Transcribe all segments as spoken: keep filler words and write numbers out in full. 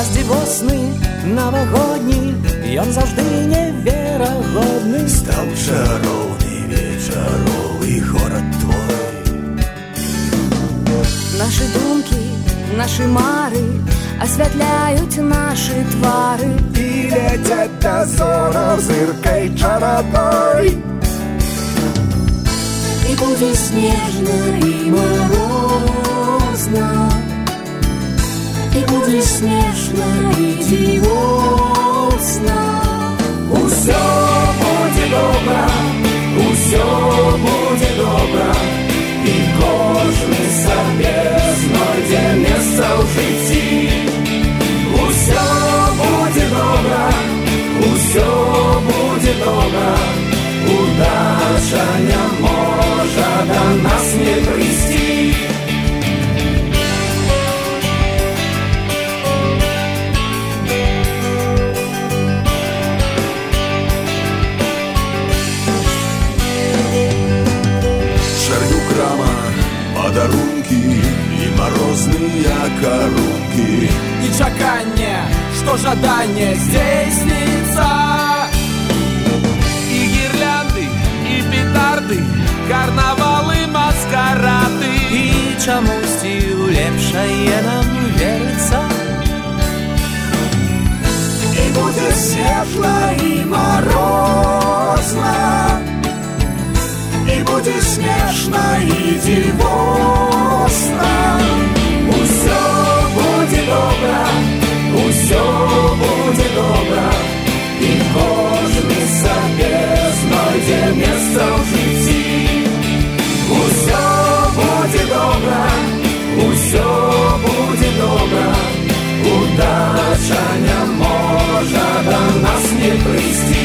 час дзівосны, навагодні, ён заўжды неверагодны. Стаў чароўны вечаровы горад твой. Нашы думкі, нашы мары асвятляюць нашы твары і ляцяць дазораў зыркай чарадной. І будзе снежна і марозна, і будзе смешна і дзівосна. Усё будзе добра, усё будзе добра, і кожны сабе знойдзе месца ў жыцці. Усё будзе добра, усё будзе добра, удача не можа да нас не прыйсці. Шарю крама, падарункі і марозныя карункі. І чаканне, што жаданне здзейсніцца. І гірлянды, і петарды, карнавалы, маскарады. І чамусьці ў лепшае нам верыцца. І будзе светла і марозна, і будзе смешна і дзівосна. Усё будзе добра, усё будзе добра, і кожны сабе знойдзе месца ў жыцці. Усё будзе добра, усё будзе добра, удача не можа да нас не прыйсці.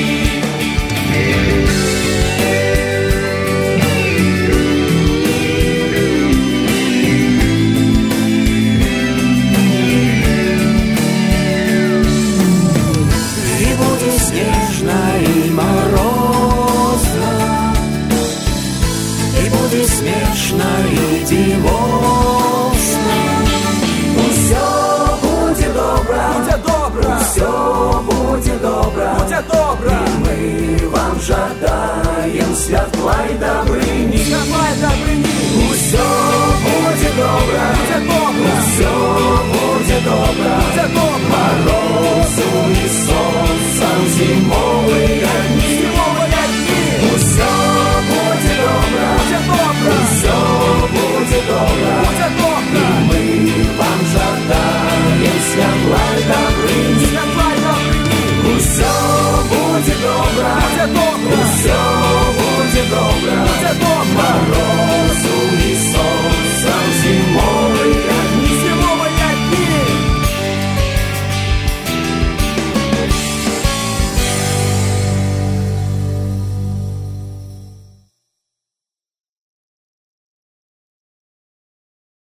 Смешна і дзівосна. Усё будзе добра, будзе добра, усё будзе добра, будзе добра. І мы вам жадаем святла і дабрыні.